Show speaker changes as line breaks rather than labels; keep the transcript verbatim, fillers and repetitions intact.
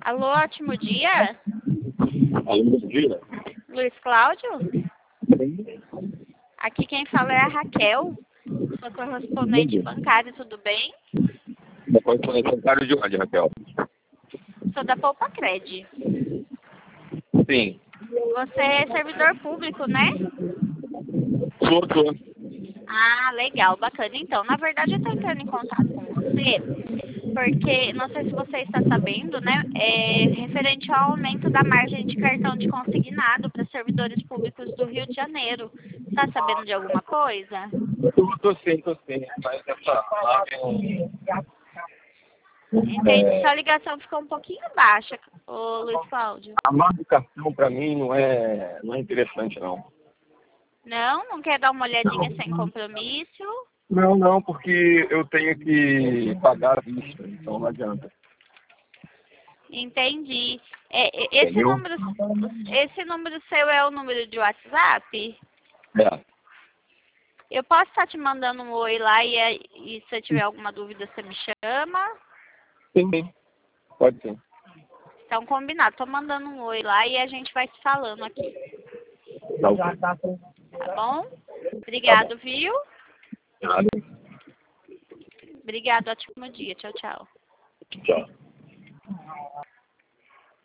Alô, ótimo dia.
Alô, bom dia.
Luiz Cláudio? Aqui quem fala é a Raquel, sua correspondente bancária, tudo bem?
Depois foi bancário de onde, Raquel?
Sou da Poupa Cred.
Sim.
Você é servidor público, né?
Sou, sou.
Ah, legal, bacana. Então, na verdade, eu estou entrando em contato com você, porque, não sei se você está sabendo, né, é referente ao aumento da margem de cartão de consignado para servidores públicos do Rio de Janeiro. Está sabendo de alguma coisa?
Tô, tô sim, tô sim. Mas essa margem...
Entendi. Sua ligação ficou um pouquinho baixa, ô Luiz Cláudio.
A marca do cartão, pra mim, não é, não é interessante, não.
Não? Não quer dar uma olhadinha sem compromisso?
Não, não, porque eu tenho que pagar a vista, então não adianta.
Entendi. É, é, esse,
Entendeu?
número, esse número seu é o número de WhatsApp?
É.
Eu posso estar te mandando um oi lá e, aí- e se eu tiver alguma dúvida você me chama?
Sim, sim. Pode sim.
Então, combinado. Tô mandando um oi lá e a gente vai se falando aqui.
Tá ok.
Tá bom?
Tá bom.
Obrigado, viu?
Nada.
Obrigado. Ótimo dia. Tchau, tchau.
Tchau.